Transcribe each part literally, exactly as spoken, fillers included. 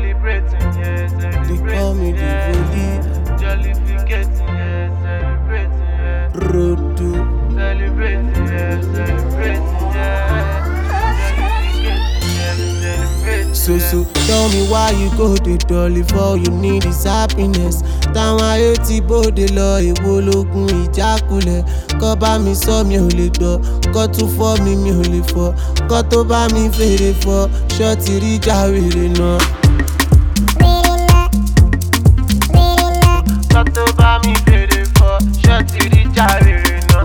Celebrating, yeah, celebrating. They call me yeah. the Voli. Jollificating, yeah, celebrating, yeah. Rodo. Celebrating, yeah, celebrating, yeah. Jollificating, yeah, celebrating. So so tell me why you go dey dull if all you need is happiness. Táwọn ayé ti bóde lọ èwo lógun ìjákulẹ̀. Kọ́ bá mi sọ mi ò lè gbọ́, kọ́ tún fọ́ mi mi ò lè fọ́. Kọ́ tó bá mi fèrè fọ́, ṣọ́ọ̀tì rí jáwèrè náà. Kọ́ tó bá mi fèrè fọ́, ṣọ́ọ̀tì rí jáwèrè náà.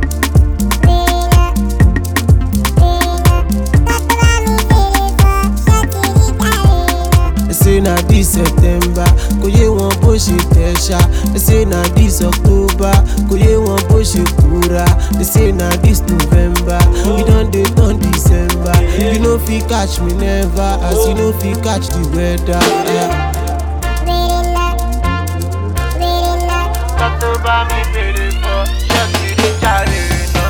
Say na this September, kò yé wọn bó ṣe tẹ̀ṣà. They say na this October, kò yé wọn bó ṣe kúra. They say na this November, you don dey turn December. You no fit catch me never, as you no fit catch the weather. Yeah. Kọ́ tó bá mi fèrè fọ́, ṣọ́ọ̀tì rí jáwèrè náà.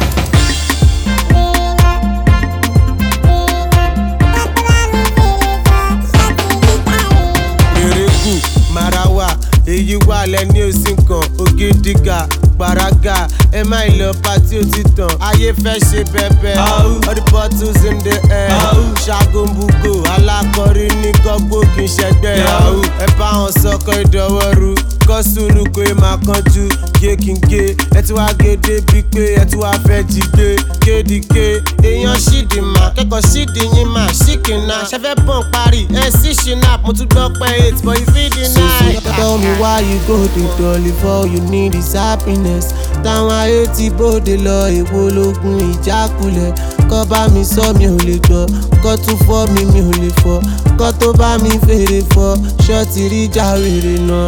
Mèrèkù, Marawa, èyí wà lẹ́ni òsín kan, Ògìdìgà, Paraga, ẹ má lọ pátí ó ti tàn, ayé fẹ́ ṣe bẹ́bẹ́. All the bottles in the air, ṣàgòmbùgò, alákọ̀rí ní kọ́gbó kì í ṣẹgbẹ́. Ẹ bá wọn sọkọ ìdọ̀wọ́rú, kọ́ sùúrù kó e máa kánjú, gé kí n gé. Ẹ ti wá gé débi pé ẹ ti wá fẹ́ jí gbé. Kédìké, èèyàn ṣídìí mà, kẹ́kọ̀ọ́ ṣídìí yín mà, ṣìkìnà. Ṣẹ́fẹ́ pọ̀n parí, ẹ sì ṣìnà, mo tún gbọ́ pé eight but you fit deny. Tell me why you go dey dull if all you need is happiness. Táwọn ayé ti bóde lọ èwo lógun ìjákulẹ̀. Kọ́ bá mi sọ mi ò lè gbọ́, kọ́ tún fọ́ mi mi ò lè fọ́. Kọ́ tó bá mi fèrè fọ́, ṣọ́ọ̀tì rí jáwèrè náà.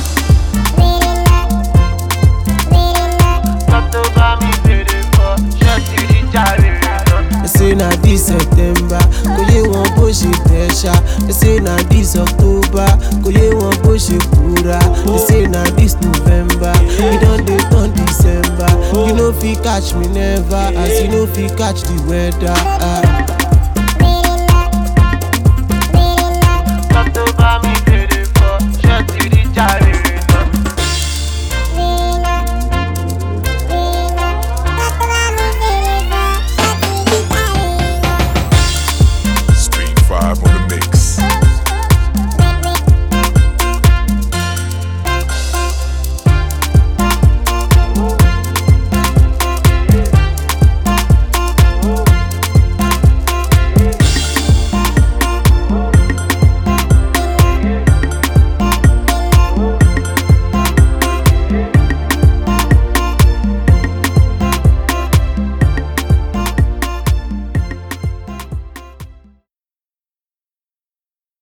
Kọ́ tó bá mi fèrè fọ́, ṣọ́ọ̀tì rí jáwèrè náà. They say na this September, kò yé wọn bó ṣe tẹ̀ṣà. They say na this October, kò yé wọn bó ṣe kúra. They say na this November, you don dey turn December. You no fit catch me never, as you no fit catch the weather. Ah.